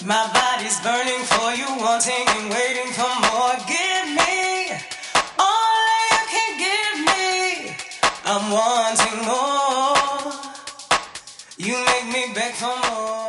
My body's burning for you, wanting and waiting for more. Give me all you can give me. I'm wanting more. You make me beg for more.